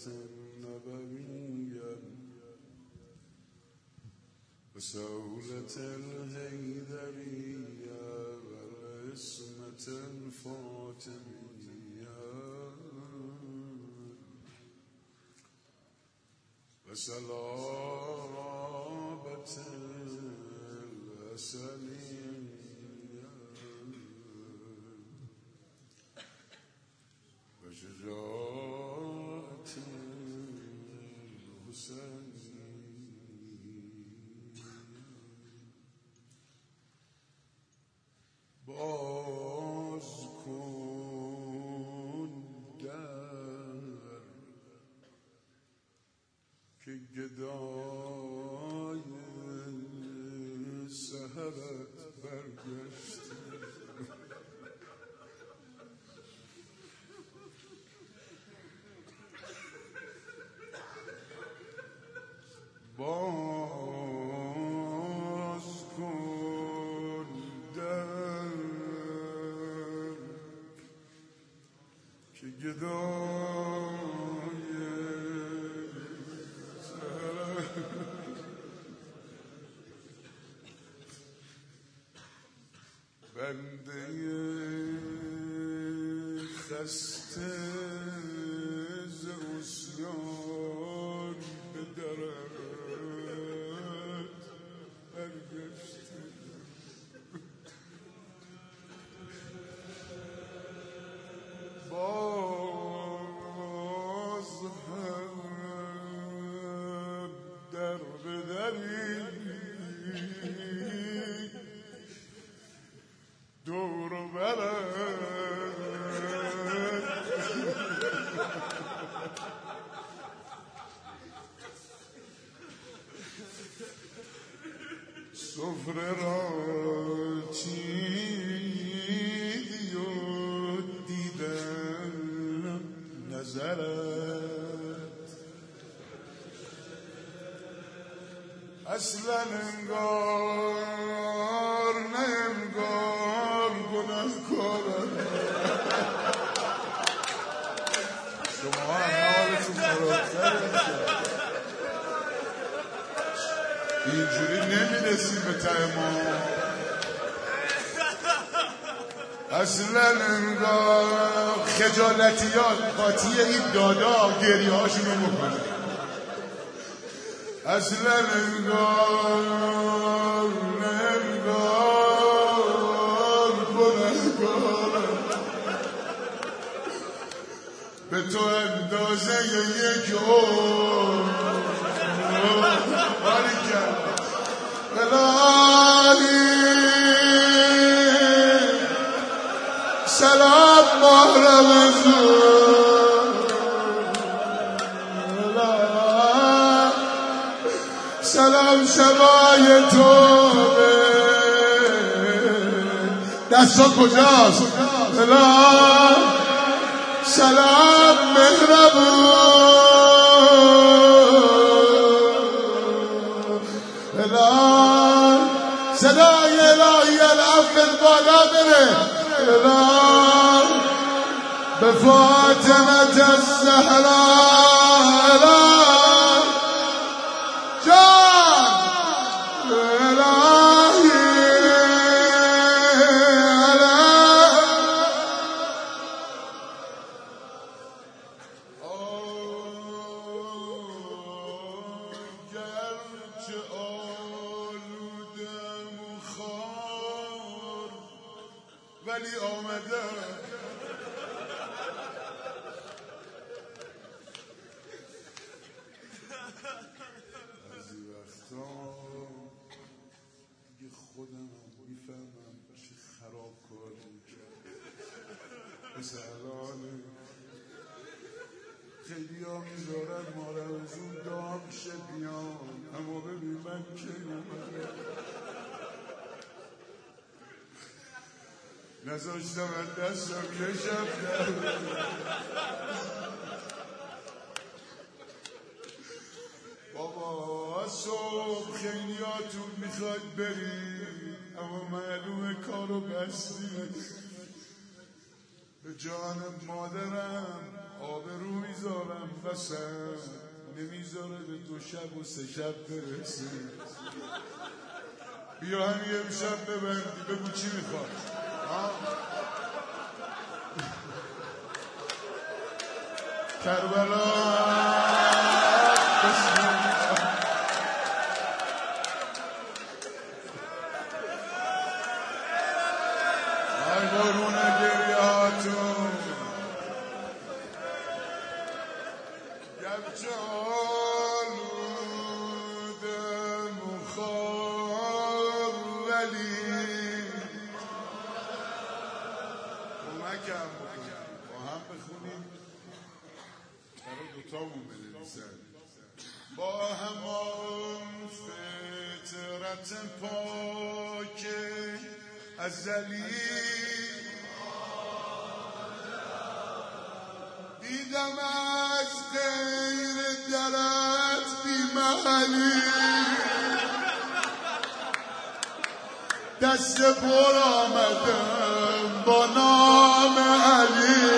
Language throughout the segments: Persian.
نبويا وسهولة الهيدرية والعصمة الفاطمية وسلامة الأسلية وشجاعة الحسينية باز کن در که گدای سحرت برگشته باز کن در که گدای سحرت بنده خسته ز عصیان به درت برگشته باز هم در بدری دور و برت سفره را چیدی و دیدم نظرت اصلا انگار نه انگار گناهکارم شما هم حالتون خرابتره اینجوری نمیرسیم به ته ما اصلا انگار خجالتیات قاطی این دادا گریه هاشونو بکنه اصلا انگار گناهکارم به تو اندازه یک باری کرد بلالی سلام محرم سلام شبای تو دستا کجاست سلام مهربون صدای الهی الافل بالا بره به فاطمه الزهرا جان الهی گرچه آلودم و خار ولی آمدم بعضی وقتا دیگه خودم میفهمم چه خرابکاری کرد مثل الان خیلی ها میذارن مارزون دام شه بیان اما ببین من که نذاشتم از دستم یه شب در بابا صبح خیلیاتون میخواید برید اما معلومه کارو بستی به به جان مادرم آبرو میذارم قسم نمیذاره به 2 شب و 3 شب برسه. بیا همین امشب ببندی بگو چی میخواد. کربلا ای بارون گریهاتون گرچه آلود مخار ولی کمکم بکنیم با هم بخونیم برای دوتامون بنویسن با همان فطرت پاک ازلی دیدم از غیر درت بی محلی دست پر آمدم با نام علی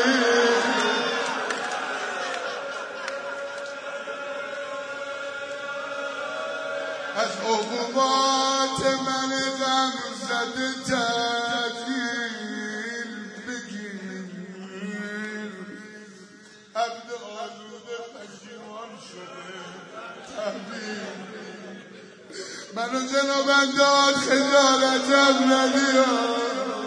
از عقوبات من غم زده تعدیل بگیر عبد آلوده پشیمان شده تحویل منو جناب انداد خجالتم ندیاد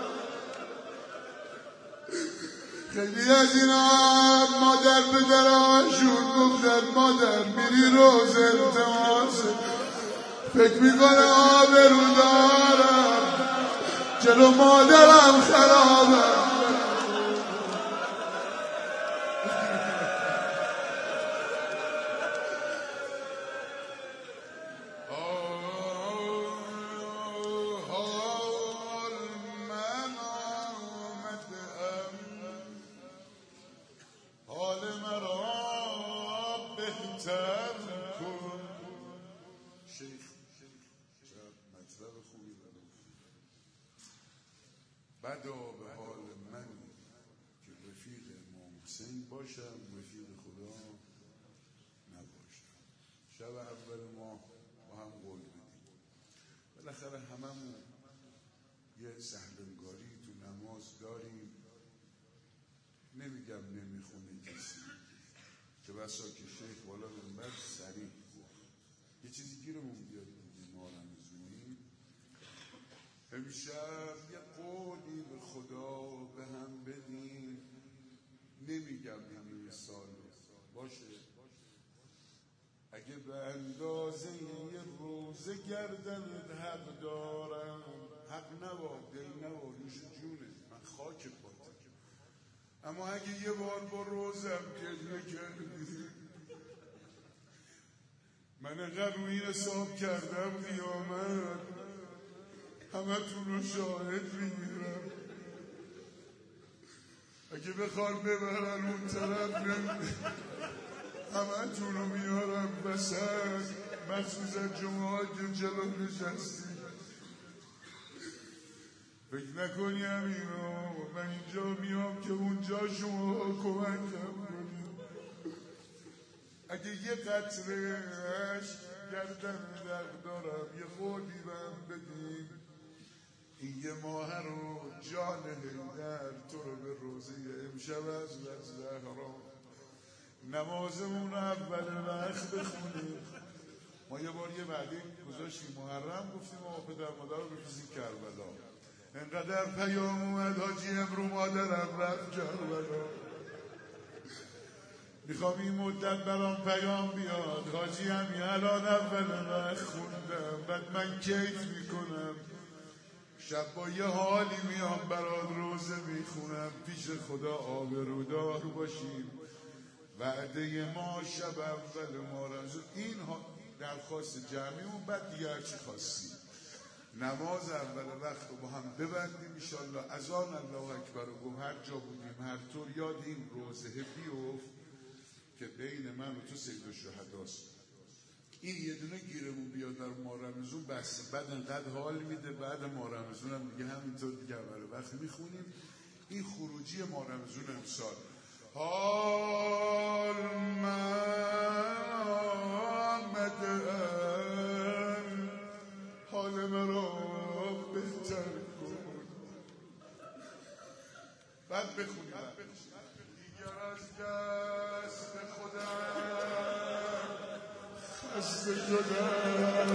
خیلی از اینا مادر پدرانشون گفتن مادر میری روز التماس فکر میکنه آبرو دارم جلو مادرم خرابم حال مرا بهتر کن. شیخ مطلب خوبی داره. بدا به حال من که رفیق امام حسین باشم رفیق خدا نباشم. شب اول ما با هم قول بدیم بالاخره هممون یه سهلنگاری تو نماز داریم. نمیگم نمیخونه کسی که بسا که شیخ بالا منبر سریع یه چیزی گیرمون بیاد بودیم ما رمزونی امشب یه قولی به خدا به هم بدیم. نمیگم همین سال باشه اگه به اندازه یه روزه گردنت حق دارم حق نباد دل نباد نوش جونه من خاک پاتم اما اگه یه بار با روزم گریه کردی من انقدر روی این حساب کردم قیامت همه تون رو شاهد میگیرم اگه بخوان ببرن اون طرف همه تون رو میارم وسط مخصوصا جمعه که جلو نشستی فکر نکنی همینا من اینجا میام که اونجا شما کمکم کنید. اگه یه قطره عشق گردن دق دارم یه قولی بهم بدیم این یه ماه رو جان حیدر تو رو به روزه امشب از زهرا نمازمون اول وقت بخونیم. ما یه بار یه وعده گذاشتیم محرم گفتیم آقا پدر مادر رو بفرستیم کربلا انقدر پیام اومد حاجی امرو مادرم رفت کربلا میخوام این مدت برام پیام بیاد حاجی همین الان اول وقت خوندم بعد من کیف میکنم شب با یه حالی میام برات روزه میخونم پیش خدا آبرودار باشیم. وعده ما شب اول ما رمزون این درخواست جمعیمون بعد دیگه هرچی خواستیم نماز اول وقت رو با هم ببندیم انشالله اذان الله اکبر رو گفت هر جا بودیم هر طور یاد این روزه بیفت که بین من و تو سید الشهداست. این یه دونه گیرمون بیاد در ماه رمضان بس بعد انقدر حال میده بعد ماه رمضان هم دیگه همینطور دیگه برای وقت میخونیم این خروجی ما رمزون امسال. حال آمدن، حال مرا بهتر کن. بعد بخونیم دیگر از دست خودم خسته شدم.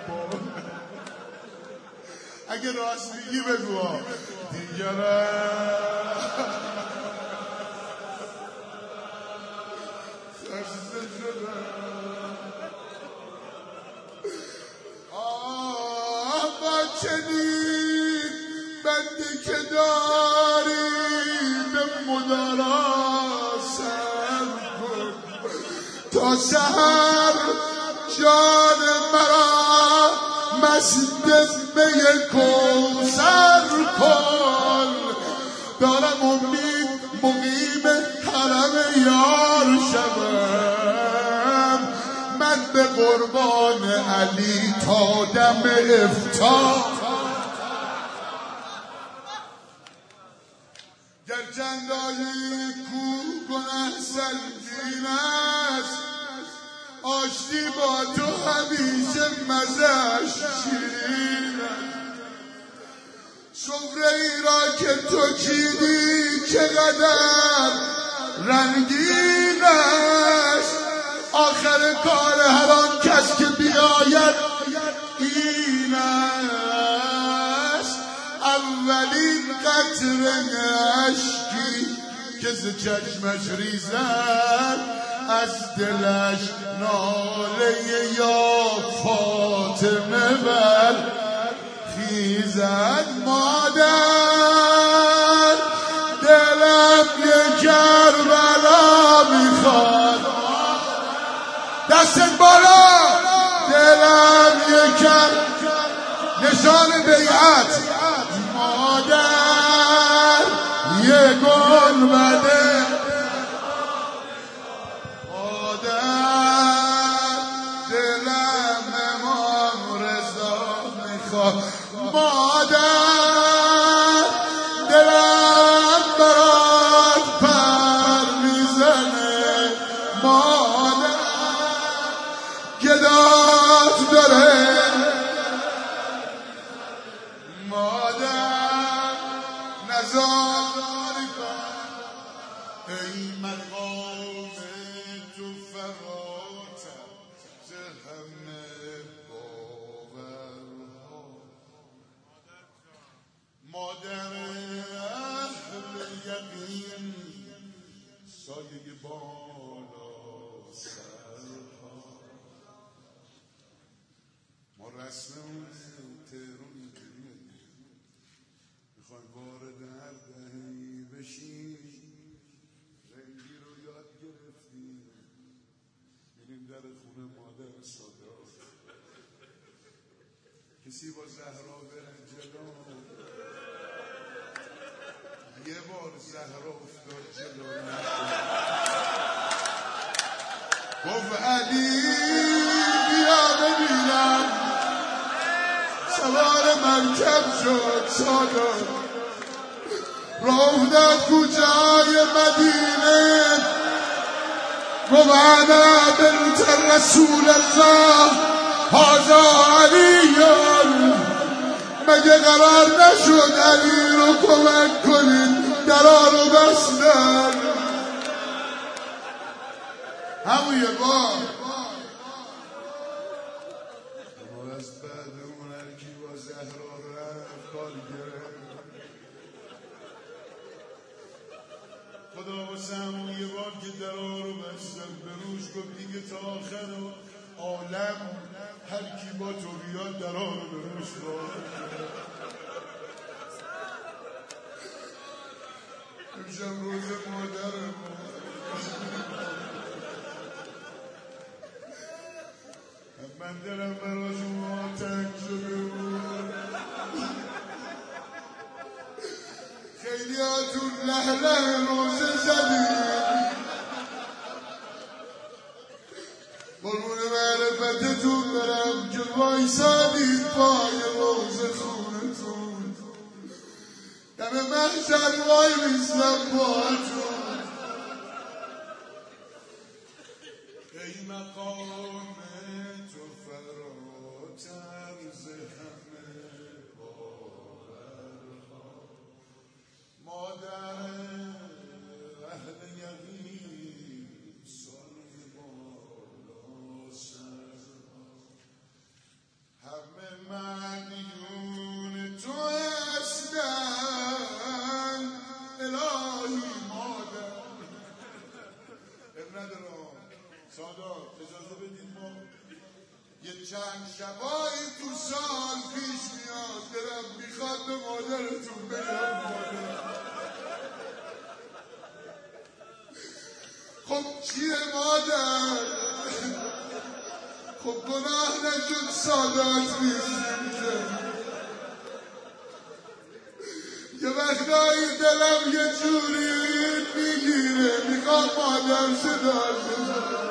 اگه راست میگی بگو دیگر خسته شدم. با چنین بندی که داری به مدارا سر کن تا سحر جان مرا مست می کوثر کن. دارم امید مقیم حرم یار شوم، من به قربان علی تا دم افطار. گرچند آیه کو گنه سنگین است، آشتی با تو همیشه مزه‌اش شیرین است. سفره ای را که تو چیدی چقدر رنگین است، آخر کار هر آن کس که بیاید این است. اولین قطره اشکی که ز چشمش ریزد، از دلش ناله یا فاطمه بر خیزد. مادر دلم یه کربلا میخواد، دست بالا. دلم یه نشان بیعت. مادر یه گنبده، مادر دلم برات پر میزنه. مادر گدات داره. مادر نزاری کن ای مقام تو فراتر ز همه باورها. مادر اهل یقین سایه بالا سرها. ما رسممون تهران اینجوریه، میخوایم وارد هر دهه‌ای بشیم، رنگی رو یاد گرفتیم، میریم در خونه مادر صادق. کسی با زهرا بره جلو، یه بار زهرا افتاد جلو گفت علی بیا ببینم. سوار مرکب شد صادق، راه افتاد کوچه‌های مدینه. گفت انا بنت رسول الله هذا علی. مگه قرار نشد علی رو کمک کنین درا رو بستن؟ همون یه بار از بعد اون هرکی با زهرا رفت کار گرفت. خدا واسه همون یه بار که درا رو بستن به روش گفت دیگه تا آخر عالم هر کی با تو بیاد درا رو به روش وارد. امشب روز مادرم، من دلم برای شما تنگ شده بود. خیلی هاتون لهله روزه زدید، قربون معرفتتون برم که وایسادید پای روزه خونتون. دم همه محشر وای میستم با تو. ای مقام تو فراتر ز همه باورها، مادر اهل یقین سایه بالا سرها، همه مدیون تو هستن الهی مادر. ندارم سادات اجازه بدید ما یه چند شبایی تو سال پیش میاد دلم میخواد به مادرتون بگم مادر. خب چیه مادر؟ خب گناه نشد سادات نیستیم که یه وقتایی دلم یه جوری میگیره میخوام مادر صداش بزنم.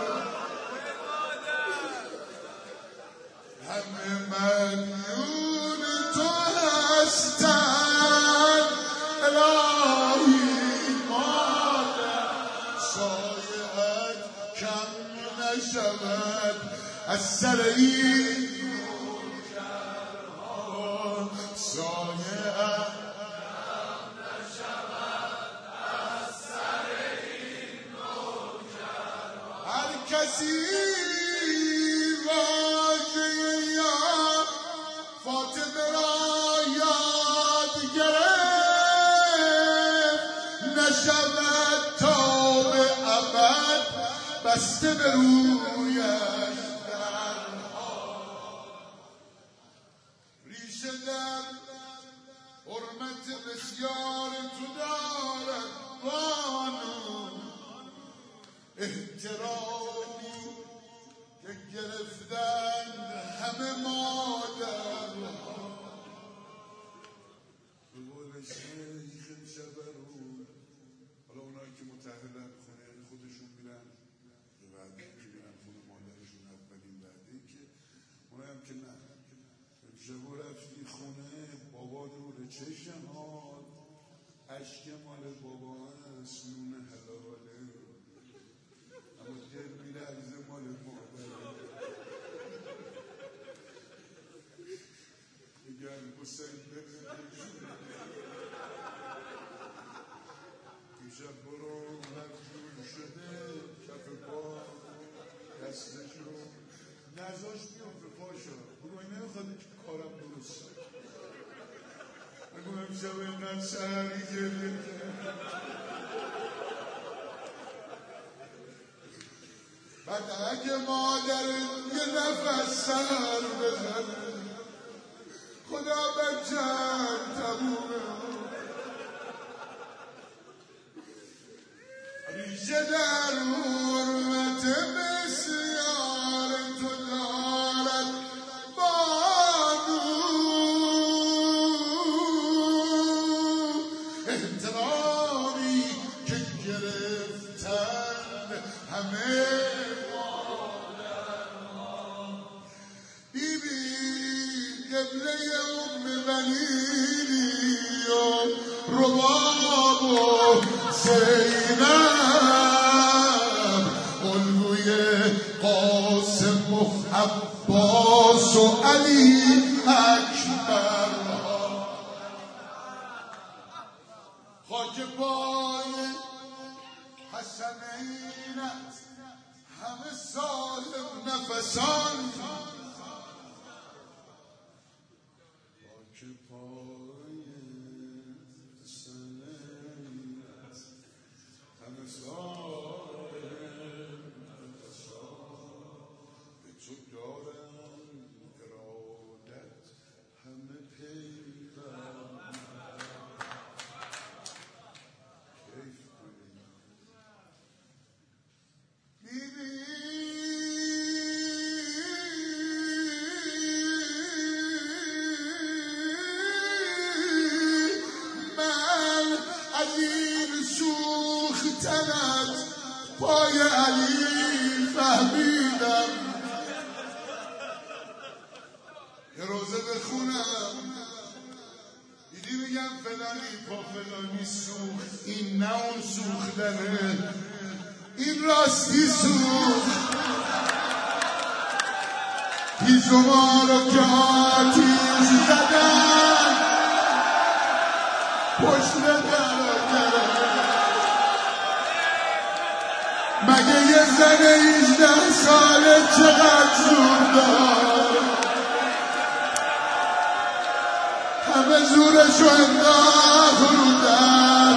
همه مدیون تو هستن الهی مادر، سایه‌ات کم نشود از سر این نوکرها، سایه‌ات کسی واژه یا فاطمه را یاد گرفت نشود تا به ابد بسته به رویش درها. ریشه در حرمت بسیار تو دارد بانو، احترامی که گرفتن همه مادرها. به قول شیخ جبرون، حالا اونایی که متأهلن خونه خودشون میرن به وعده که میرن خونه مادرشون اولین وعده که اونایی هم که نه شبو رفتی خونه بابا نور چشمات اشک مال بابا هست نون حلاله اما دل میلرزه مال مادره. میگن حسین ببینشون دیشب برو مجبور شده کف پا دستشو نزاش بیام به پاشا بگو این نمیخواد که کارم درست بگو امشب اینقدر سهری گریه کرد. بعد اگه مادر یه نفس سر بزنه خدا بچم تمومه. ریشه در حرمت بسیار تو دارد بانو، احترامی که گرفتن همه قبله ام بنینی و رباب و زینب الگوی قاسم و عباس و علی اکبر، خاک پای حسنینت همه صاحب نفسان، که پای سنت همه صاحب به تو دارن ارادت همه پیوند کیف کنیم. پای علی فهمیدم یه روزه بخونم دیدی میگم فلانی با فلانی سوخت، این نه اون سوختنه، این راستی سوخت. هیزما رو که آتیش زدن پشت در مگه یه زن 18 ساله چقدر زور دار، همه زورشو انداخت رو در.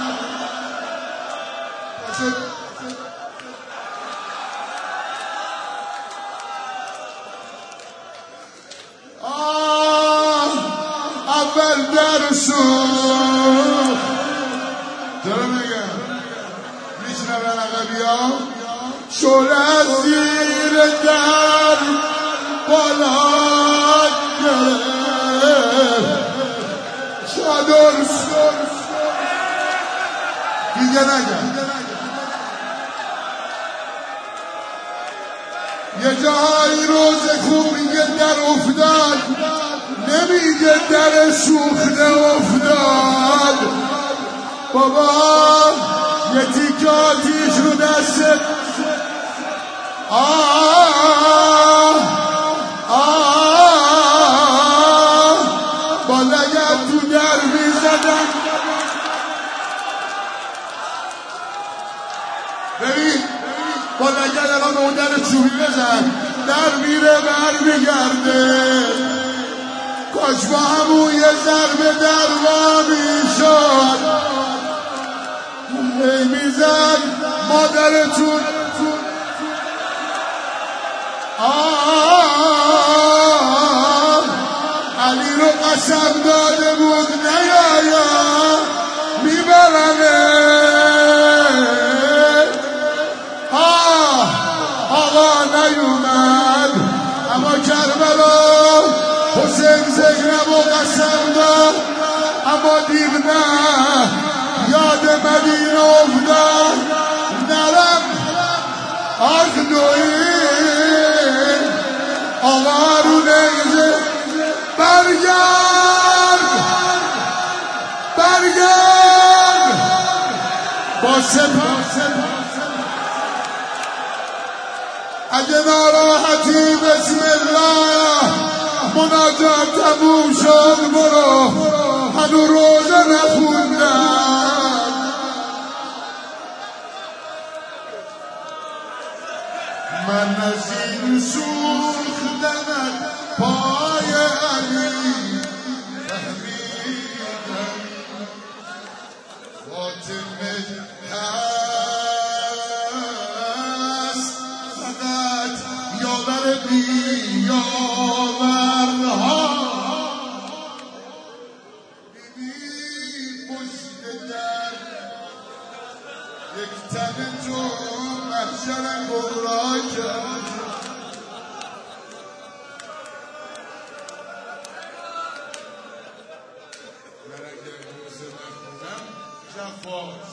اول در سوخت، دارم میگم میشنون عقبی ها، شعله از زیر در بالا گرفت، چادر دیگه نگم. یه جایی روز خوبیه در افتاد، نمیگه در سوخته افتاد. بابا یه تیکه آتیش رو دستت، با لگد تو در میزدن. ببین با لگد الان اون در چوبی بزن، در میره بر میگرده. کاش با همون یه ضربه در وا میشد، میزد مادرتون. علی رو قسم داده بود نیایا میبرنه. آقا نیومد، اما کربلا حسین زینب و قسم داد، اما دیر نه یاد مدینه افتاد. نرم آخ دوی آقا رو نیزه برگرد با سپاس. اگه ناراحتی بسم الله، مناجات تموم شد برو، هنو روزه نخوندم. من از این سوختنت پای علی فهمیدم، فاطمه هست فقط یاور بی یاورها. ببین پشت در یک تن تو محشر گمراه کرد. من اگر روزه نخونم جفاست.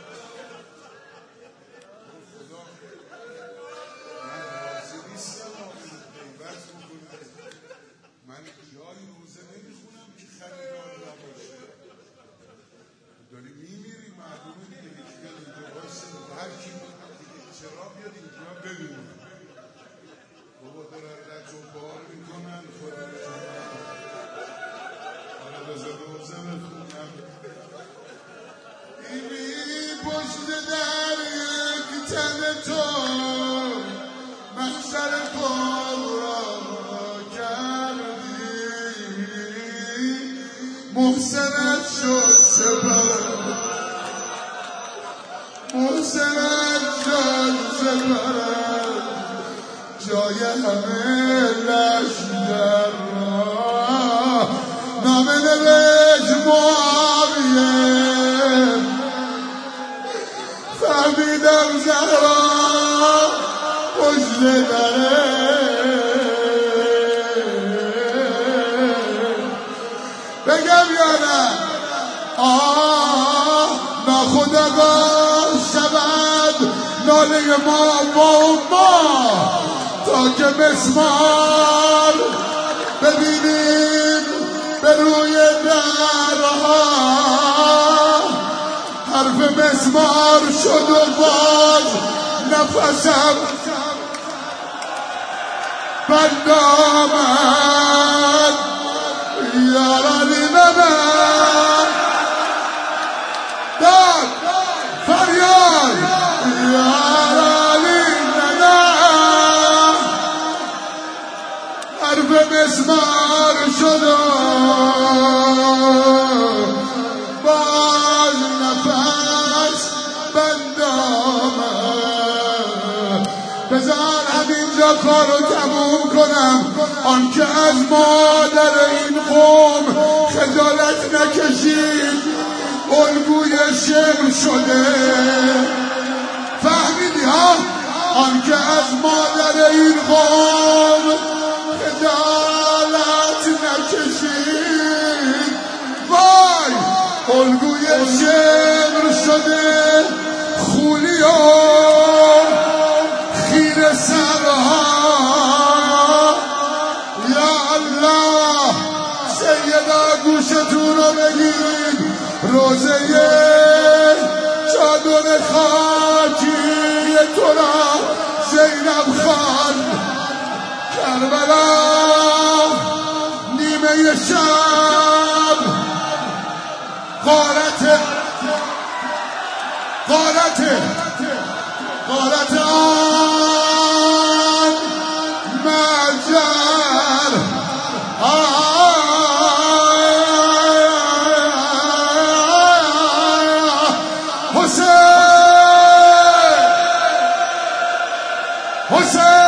خدا من راضی نیستم پیوست بکنه. من جای روزه نمیخونم که خریدار نباشه. داری میمیری معلومه دیگه، یکی بیاد اینجا بایسته هر کی چرا بیاد اینجا ببینیم. بابا دارن رج و بار میکنن خدا حالا بذار روزه بخونم. بیبی پشت در یک تن تو محشر کن را کردی، محسنت شد سپرد، محسنت شد سپرد، جای همه لشگر را نامه نوشت معاویه. فهمیدم زهرا پشت دره، بگم یا نه ناخودآگاه شود ناله ما با تا که مسمار ببینیم به روی درها حرف مسمار شد و باز نفسم بند آمد یارانی منم داد فریاد یارانی منم حرف مسمار شد و باز نفس بند آمد بذار همینجا کارو تموم کنم آنکه از مادر این قوم خجالت نکشید الگوی شعر شده فهمیدی ها آنکه از مادر این قوم خجالت نکشید وای الگوی شعر شده خولی و خیر سرها یا الله سیدا گوشتون رو بگید روزه چادر خاکی تو را زینب خان کربلا نیمه شب غارت آن مجر حسین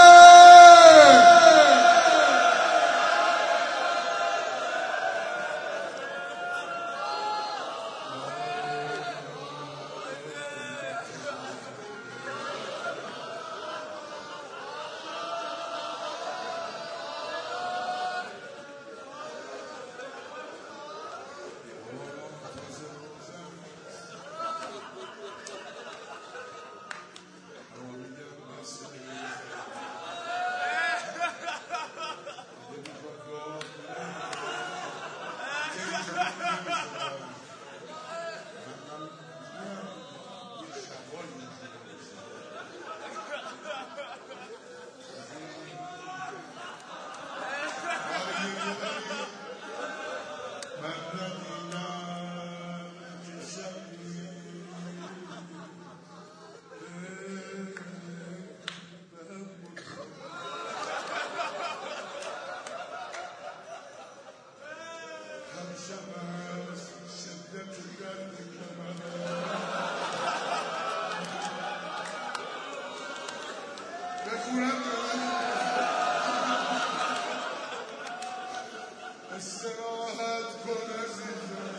استراحت کن عزیزم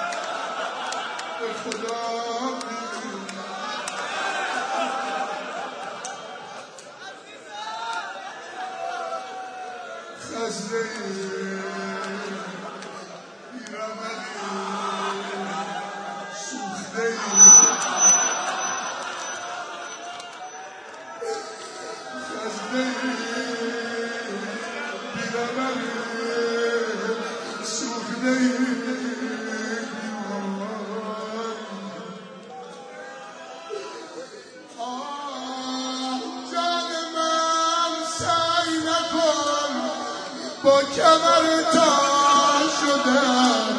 به خدا خسته بیرمنی سوخته خسته بیرمنی جان من سعی نکن با کمر تا شدم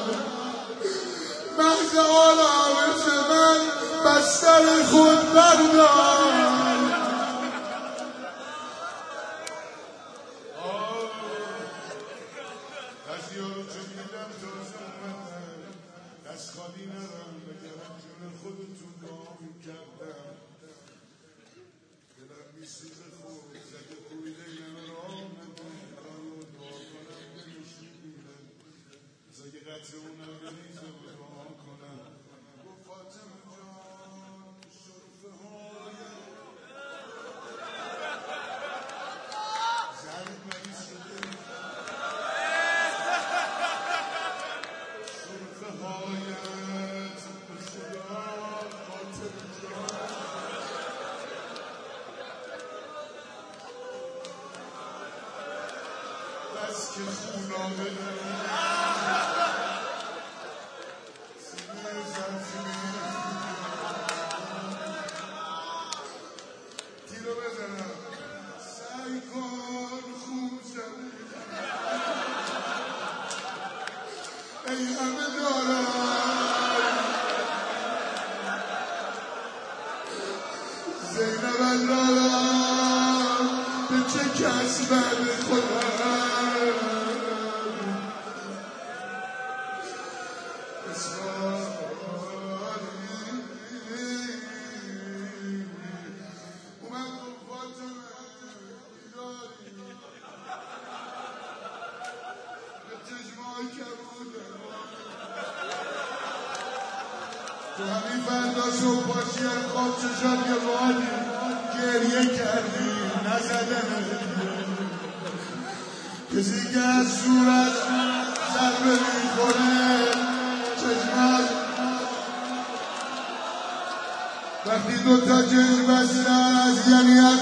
محض آرامش من بستر خود بردار از خالی ندارم بگرم جون خودتون دعا میکردم دلم میسوزه خوب زده کویده یه را آمده کارو دعا کنم دلش میگیرم بذار یه قطره اونم بریزه و دعا کنم گفت فاطمه جان شرفه های زرد مریض شده که خونابه داره سینه زنزیمی تیرو بزنم سعی کن خوب شدی ای همه دارم زینب دارم به چه کس بعد خودم تو همین فردا صبح باشی از خواب چشات یه بادی گریه کردی نزدن کسی که از صورت ضربه میخوره چشمات وقتی دوتا چشم بستن از یعنیت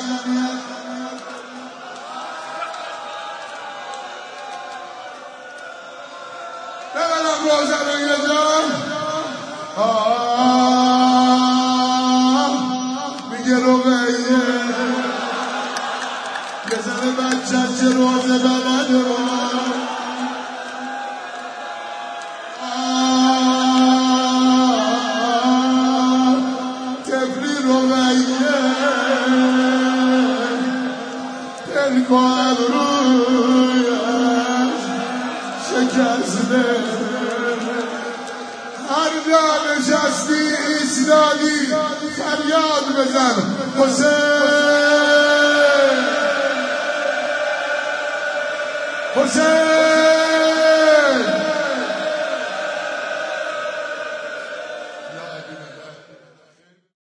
ببرم روزن یه جان میگه رقیه یه زن بچه چه روزه بلده تفلی رقیه تلک و ابرویش شکسته هر جا نشستی ایستادی فریاد بزن حسین حسین